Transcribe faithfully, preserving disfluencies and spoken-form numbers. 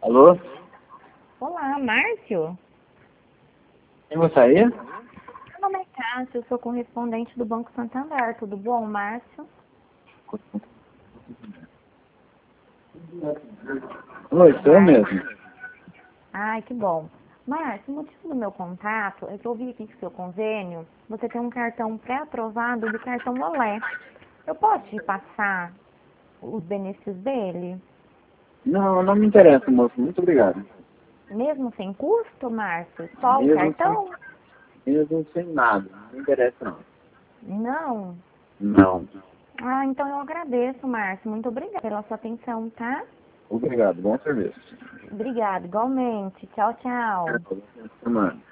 Alô? Olá, Márcio. Quem você aí? Meu nome é Cássio, eu sou correspondente do Banco Santander. Tudo bom, Márcio? Oi, sou eu Márcio. mesmo. Ai, que bom. Márcio, o motivo do meu contato é que eu vi aqui que seu convênio, você tem um cartão pré-aprovado do cartão Olé. Eu posso te passar os benefícios dele? Não, não me interessa, moço. Muito obrigado. Mesmo sem custo, Márcio? Só o Mesmo sem, cartão? mesmo sem nada. Não me interessa, não. Não. Não. Ah, então eu agradeço, Márcio. Muito obrigada pela sua atenção, tá? Obrigado. Bom serviço. Obrigada, igualmente. Tchau, tchau. Boa semana.